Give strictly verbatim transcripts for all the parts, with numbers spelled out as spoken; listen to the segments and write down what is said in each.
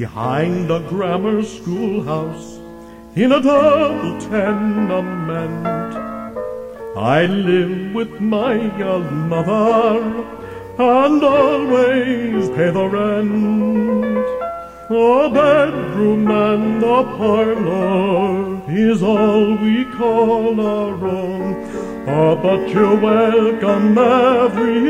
behind a grammar schoolhouse in a double tenement. I live with my young mother and always pay the rent. A bedroom and a parlor is all we call our own. Oh, but you're welcome every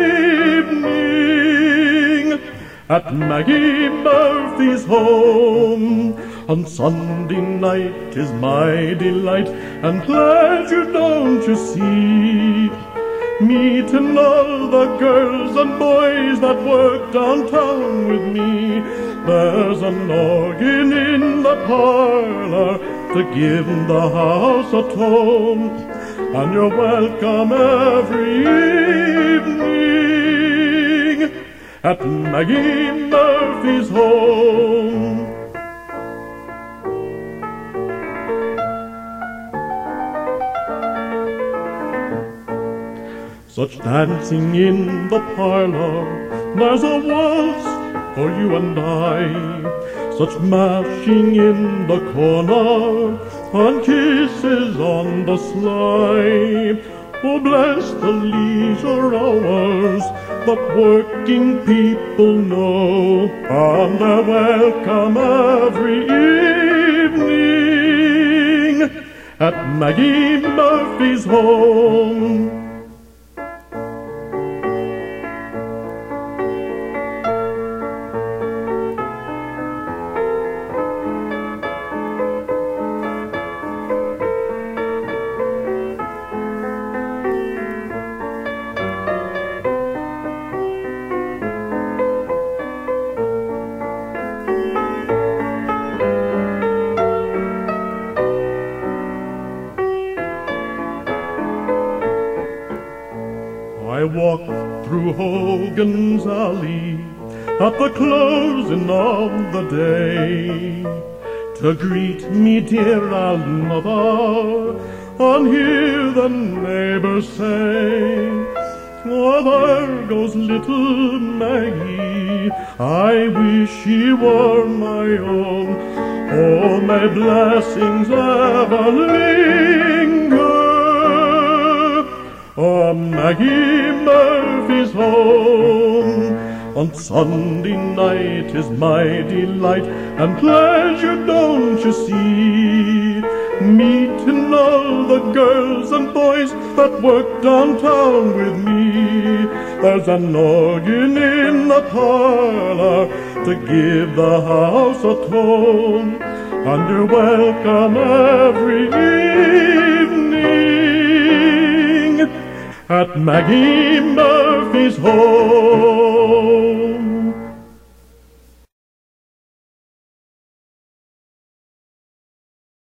evening at Maggie Murphy's home. On Sunday night is my delight and pleasure, don't you see? Meeting all the girls and boys that work downtown with me. There's an organ in the parlor to give the house a tone, and you're welcome every evening at Maggie Murphy's home. Such dancing in the parlor, there's a waltz for you and I. Such mashing in the corner, and kisses on the sly. Oh, bless the leisure hours that working people know, and they're welcome every evening at Maggie Murphy's home. I walk through Hogan's Alley at the closing of the day to greet me dear old mother and hear the neighbors say, oh, there goes little Maggie, I wish she were my own. Oh, may blessings ever linger. Oh, Maggie Murphy's home. On Sunday night is my delight and pleasure, don't you see? Meeting all the girls and boys that work downtown with me. There's an organ in the parlor to give the house a tone, and you're welcome every evening at Maggie Murphy's home.